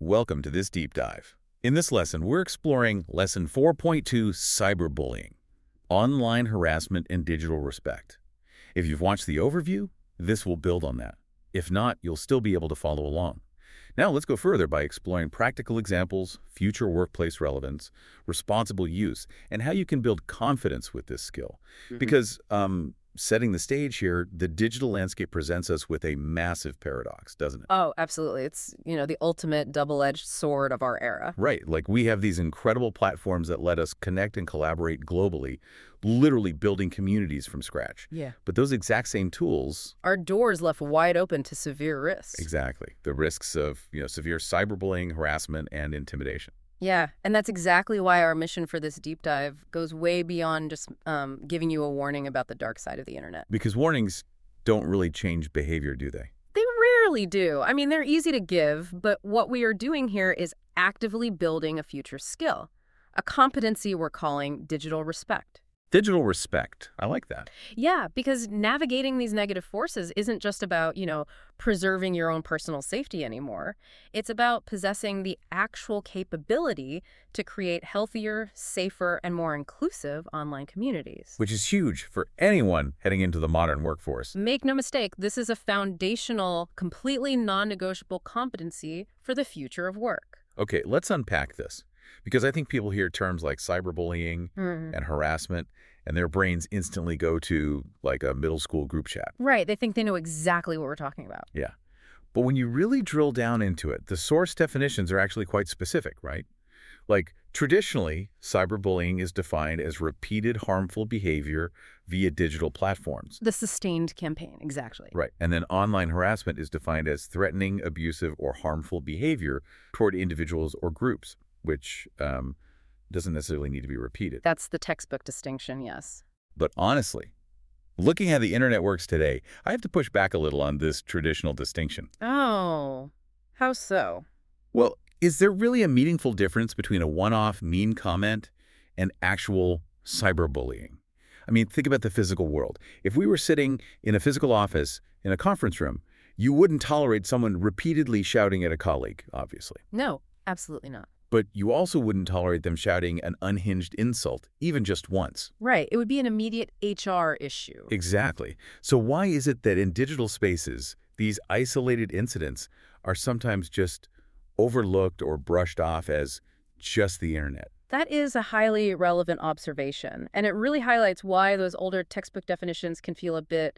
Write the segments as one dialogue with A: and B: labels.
A: Welcome to this deep dive. In this lesson, we're exploring Lesson 4.2, Cyberbullying, Online Harassment and Digital Respect. If you've watched the overview, this will build on that. If not, you'll still be able to follow along. Now let's go further by exploring practical examples, future workplace relevance, responsible use, and how you can build confidence with this skill. Because, setting the stage here, the digital landscape presents us with a massive paradox, doesn't it?
B: Oh, absolutely. It's, the ultimate double-edged sword of our era.
A: Right, like we have these incredible platforms that let us connect and collaborate globally, literally building communities from scratch.
B: Yeah.
A: But those exact same tools...
B: Our doors left wide open to severe risks.
A: Exactly. The risks of, severe cyberbullying, harassment, and intimidation.
B: Yeah, and that's exactly why our mission for this deep dive goes way beyond just giving you a warning about the dark side of the internet.
A: Because warnings don't really change behavior, do they?
B: They rarely do. I mean, they're easy to give, but what we are doing here is actively building a future skill, a competency we're calling digital respect.
A: Digital respect. I like that.
B: Yeah, because navigating these negative forces isn't just about, preserving your own personal safety anymore. It's about possessing the actual capability to create healthier, safer, and more inclusive online communities.
A: Which is huge for anyone heading into the modern workforce.
B: Make no mistake, this is a foundational, completely non-negotiable competency for the future of work.
A: Okay, let's unpack this. Because I think people hear terms like cyberbullying and harassment, and their brains instantly go to, like, a middle school group chat.
B: Right. They think they know exactly what we're talking about.
A: Yeah. But when you really drill down into it, the source definitions are actually quite specific, right? Like, traditionally, cyberbullying is defined as repeated harmful behavior via digital platforms.
B: The sustained campaign, exactly.
A: Right. And then online harassment is defined as threatening, abusive, or harmful behavior toward individuals or groups, which doesn't necessarily need to be repeated.
B: That's the textbook distinction, yes.
A: But honestly, looking at the internet works today, I have to push back a little on this traditional distinction.
B: Oh, how so?
A: Well, is there really a meaningful difference between a one-off mean comment and actual cyberbullying? I mean, think about the physical world. If we were sitting in a physical office in a conference room, you wouldn't tolerate someone repeatedly shouting at a colleague, obviously.
B: No, absolutely not.
A: But you also wouldn't tolerate them shouting an unhinged insult, even just once.
B: Right. It would be an immediate HR issue.
A: Exactly. So why is it that in digital spaces, these isolated incidents are sometimes just overlooked or brushed off as just the internet?
B: That is a highly relevant observation, and it really highlights why those older textbook definitions can feel a bit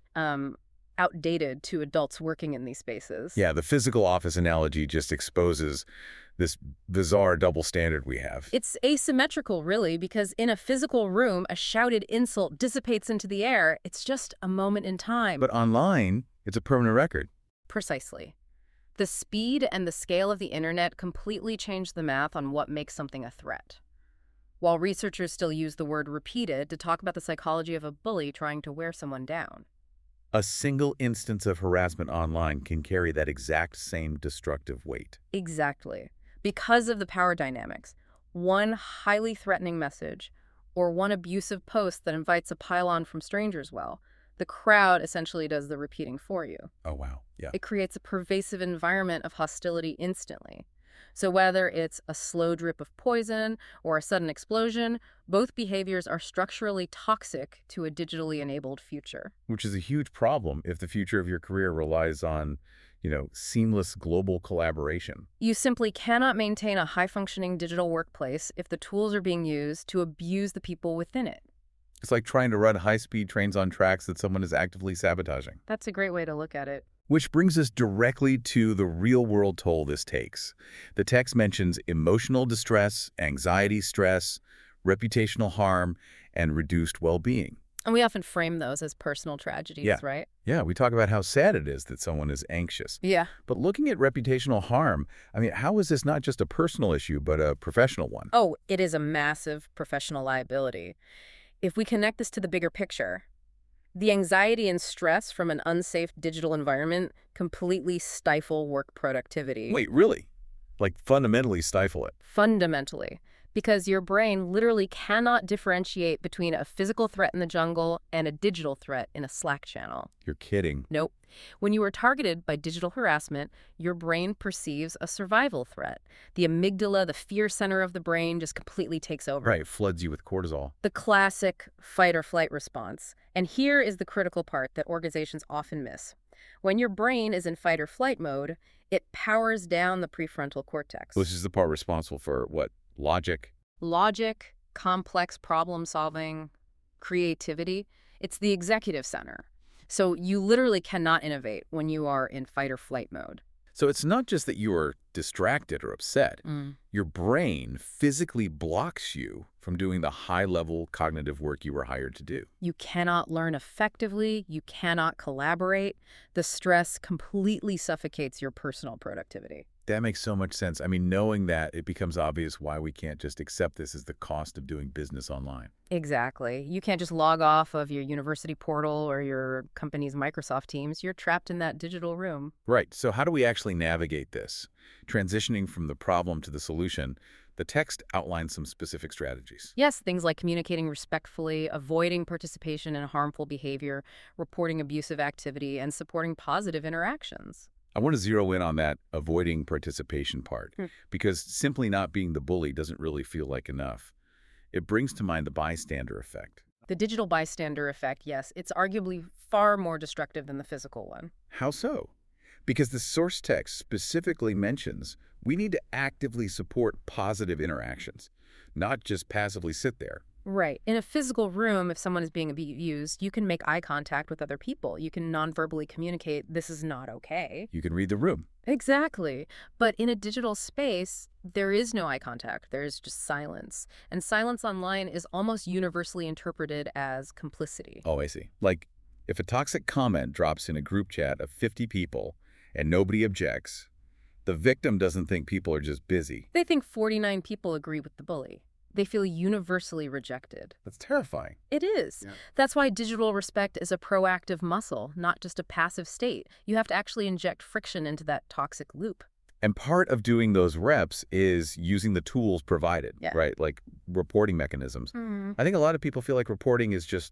B: outdated to adults working in these spaces.
A: Yeah, the physical office analogy just exposes this bizarre double standard we have.
B: It's asymmetrical, really, because in a physical room, a shouted insult dissipates into the air. It's just a moment in time.
A: But online, it's a permanent record.
B: Precisely. The speed and the scale of the internet completely change the math on what makes something a threat. While researchers still use the word repeated to talk about the psychology of a bully trying to wear someone down.
A: A single instance of harassment online can carry that exact same destructive weight.
B: Exactly. Because of the power dynamics, one highly threatening message or one abusive post that invites a pile-on from strangers, the crowd essentially does the repeating for you.
A: Oh, wow. Yeah.
B: It creates a pervasive environment of hostility instantly. So whether it's a slow drip of poison or a sudden explosion, both behaviors are structurally toxic to a digitally enabled future.
A: Which is a huge problem if the future of your career relies on, seamless global collaboration.
B: You simply cannot maintain a high-functioning digital workplace if the tools are being used to abuse the people within it.
A: It's like trying to run high-speed trains on tracks that someone is actively sabotaging.
B: That's a great way to look at it.
A: Which brings us directly to the real-world toll this takes. The text mentions emotional distress, anxiety, stress, reputational harm, and reduced well-being.
B: And we often frame those as personal tragedies, right?
A: Yeah, we talk about how sad it is that someone is anxious.
B: Yeah.
A: But looking at reputational harm, I mean, how is this not just a personal issue, but a professional one?
B: Oh, it is a massive professional liability. If we connect this to the bigger picture, the anxiety and stress from an unsafe digital environment completely stifle work productivity.
A: Wait, really? Like fundamentally stifle it?
B: Fundamentally. because your brain literally cannot differentiate between a physical threat in the jungle and a digital threat in a Slack channel.
A: You're kidding.
B: Nope. When you are targeted by digital harassment, your brain perceives a survival threat. The amygdala, the fear center of the brain, just completely takes over.
A: Right, floods you with cortisol.
B: The classic fight or flight response. And here is the critical part that organizations often miss. When your brain is in fight or flight mode, it powers down the prefrontal cortex.
A: This is the part responsible for what? Logic?
B: Logic, complex problem solving, creativity. It's the executive center. So you literally cannot innovate when you are in fight or flight mode.
A: So it's not just that you are distracted or upset. Your brain physically blocks you from doing the high-level cognitive work you were hired to do.
B: You cannot learn effectively. You cannot collaborate. The stress completely suffocates your personal productivity.
A: That makes so much sense. I mean, knowing that, it becomes obvious why we can't just accept this as the cost of doing business online.
B: Exactly. You can't just log off of your university portal or your company's Microsoft Teams. You're trapped in that digital room.
A: Right. So how do we actually navigate this? Transitioning from the problem to the solution, the text outlines some specific strategies.
B: Yes, things like communicating respectfully, avoiding participation in harmful behavior, reporting abusive activity, and supporting positive interactions.
A: I want to zero in on that avoiding participation part, because simply not being the bully doesn't really feel like enough. It brings to mind the bystander effect.
B: The digital bystander effect, yes, it's arguably far more destructive than the physical one.
A: How so? Because the source text specifically mentions we need to actively support positive interactions, not just passively sit there.
B: Right. In a physical room, if someone is being abused, you can make eye contact with other people. You can non-verbally communicate, this is not okay.
A: You can read the room.
B: Exactly. But in a digital space, there is no eye contact. There's just silence. And silence online is almost universally interpreted as complicity.
A: Oh, I see. Like, if a toxic comment drops in a group chat of 50 people and nobody objects, the victim doesn't think people are just busy.
B: They think 49 people agree with the bully. They feel universally rejected.
A: That's terrifying.
B: It is. Yeah. That's why digital respect is a proactive muscle, not just a passive state. You have to actually inject friction into that toxic loop.
A: And part of doing those reps is using the tools provided, right? Like reporting mechanisms. I think a lot of people feel like reporting is just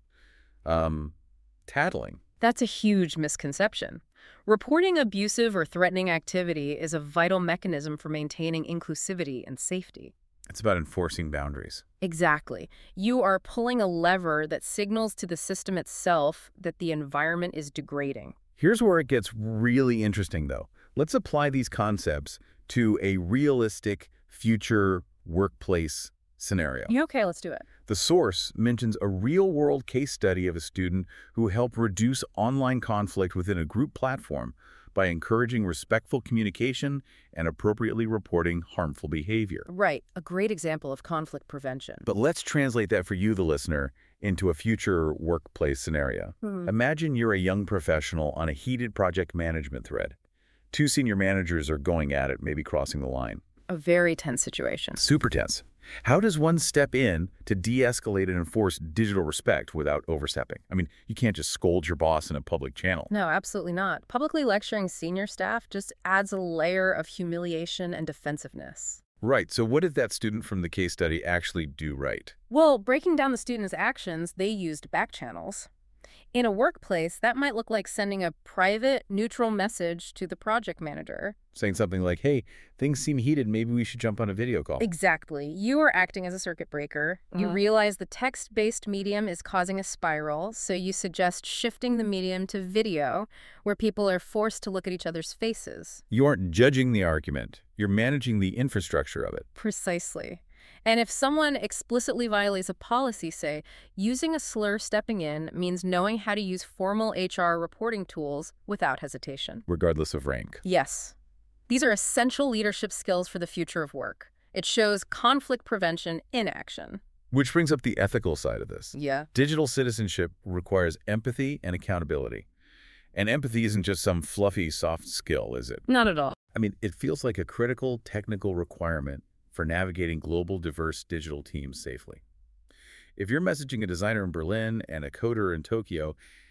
A: tattling.
B: That's a huge misconception. Reporting abusive or threatening activity is a vital mechanism for maintaining inclusivity and safety.
A: It's about enforcing boundaries.
B: Exactly. You are pulling a lever that signals to the system itself that the environment is degrading.
A: Here's where it gets really interesting, though. Let's apply these concepts to a realistic future workplace scenario.
B: Yeah, okay, let's do it.
A: The source mentions a real-world case study of a student who helped reduce online conflict within a group platform by encouraging respectful communication and appropriately reporting harmful behavior.
B: Right, a great example of conflict prevention.
A: But let's translate that for you, the listener, into a future workplace scenario. Imagine you're a young professional on a heated project management thread. Two senior managers are going at it, maybe crossing the line.
B: A very tense situation.
A: Super tense. How does one step in to de-escalate and enforce digital respect without overstepping? I mean, you can't just scold your boss in a public channel.
B: No, absolutely not. Publicly lecturing senior staff just adds a layer of humiliation and defensiveness.
A: Right. So what did that student from the case study actually do right?
B: Well, breaking down the student's actions, they used back channels. In a workplace, that might look like sending a private, neutral message to the project manager.
A: Saying something like, hey, things seem heated, maybe we should jump on a video call.
B: Exactly. You are acting as a circuit breaker. You realize the text-based medium is causing a spiral, so you suggest shifting the medium to video, where people are forced to look at each other's faces.
A: You aren't judging the argument. You're managing the infrastructure of it.
B: Precisely. And if someone explicitly violates a policy, say, using a slur stepping in means knowing how to use formal HR reporting tools without hesitation.
A: Regardless of rank.
B: Yes. These are essential leadership skills for the future of work. It shows conflict prevention in action.
A: Which brings up the ethical side of this.
B: Yeah.
A: Digital citizenship requires empathy and accountability. And empathy isn't just some fluffy, soft skill, is it?
B: Not at all.
A: I mean, it feels like a critical technical requirement for navigating global, diverse digital teams safely. If you're messaging a designer in Berlin and a coder in Tokyo,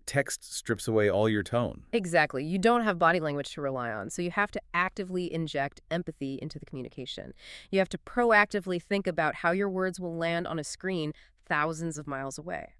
A: text strips away all your tone.
B: Exactly. You don't have body language to rely on, so you have to actively inject empathy into the communication. You have to proactively think about how your words will land on a screen thousands of miles away.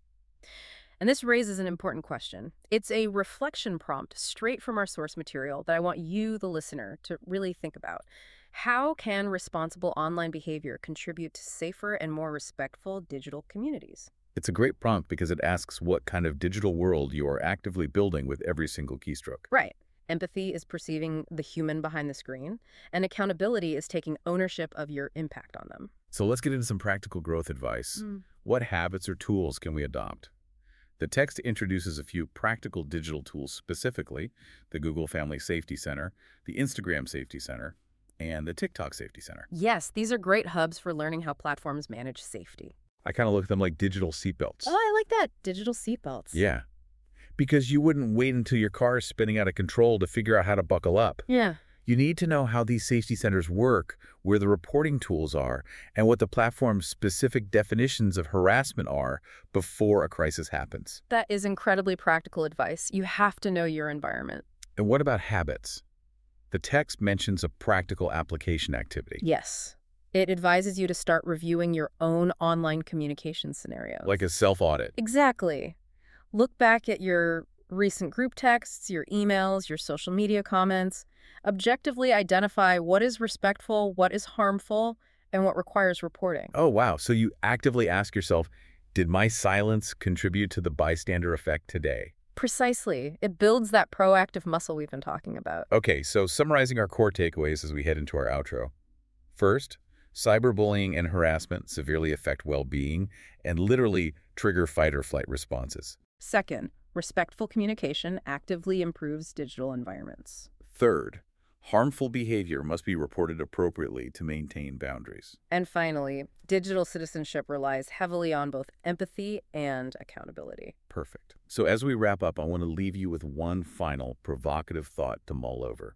B: And this raises an important question. It's a reflection prompt straight from our source material that I want you, the listener, to really think about. How can responsible online behavior contribute to safer and more respectful digital communities?
A: It's a great prompt because it asks what kind of digital world you are actively building with every single keystroke.
B: Right. Empathy is perceiving the human behind the screen, and accountability is taking ownership of your impact on them.
A: So let's get into some practical growth advice. What habits or tools can we adopt? The text introduces a few practical digital tools, specifically the Google Family Safety Center, the Instagram Safety Center, and the TikTok Safety Center.
B: Yes, these are great hubs for learning how platforms manage safety.
A: I kind of look at them like digital seatbelts.
B: Oh, I like that. Digital seatbelts.
A: Yeah, because you wouldn't wait until your car is spinning out of control to figure out how to buckle up.
B: Yeah.
A: You need to know how these safety centers work, where the reporting tools are, and what the platform's specific definitions of harassment are before a crisis happens.
B: That is incredibly practical advice. You have to know your environment.
A: And what about habits? The text mentions a practical application activity.
B: Yes. It advises you to start reviewing your own online communication scenarios.
A: Like a self-audit.
B: Exactly. Look back at your recent group texts, your emails, your social media comments. Objectively identify what is respectful, what is harmful, and what requires reporting.
A: Oh, wow. So you actively ask yourself, did my silence contribute to the bystander effect today?
B: Precisely. It builds that proactive muscle we've been talking about.
A: Okay, so summarizing our core takeaways as we head into our outro. First, cyberbullying and harassment severely affect well-being and literally trigger fight or flight responses.
B: Second, respectful communication actively improves digital environments.
A: Third, harmful behavior must be reported appropriately to maintain boundaries.
B: And finally, digital citizenship relies heavily on both empathy and accountability.
A: Perfect. So as we wrap up, I want to leave you with one final provocative thought to mull over.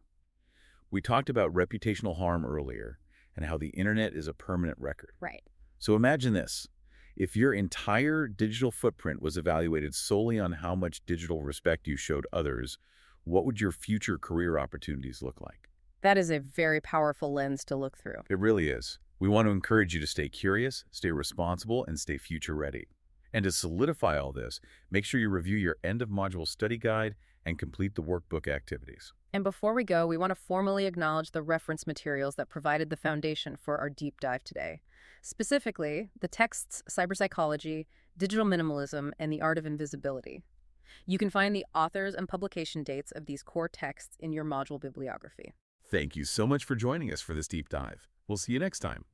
A: We talked about reputational harm earlier and how the internet is a permanent record.
B: Right.
A: So imagine this. If your entire digital footprint was evaluated solely on how much digital respect you showed others, what would your future career opportunities look like?
B: That is a very powerful lens to look through.
A: It really is. We want to encourage you to stay curious, stay responsible, and stay future ready. And to solidify all this, make sure you review your end-of-module study guide and complete the workbook activities.
B: And before we go, we want to formally acknowledge the reference materials that provided the foundation for our deep dive today. Specifically, the texts Cyberpsychology, Digital Minimalism, and The Art of Invisibility. You can find the authors and publication dates of these core texts in your module bibliography.
A: Thank you so much for joining us for this deep dive. We'll see you next time.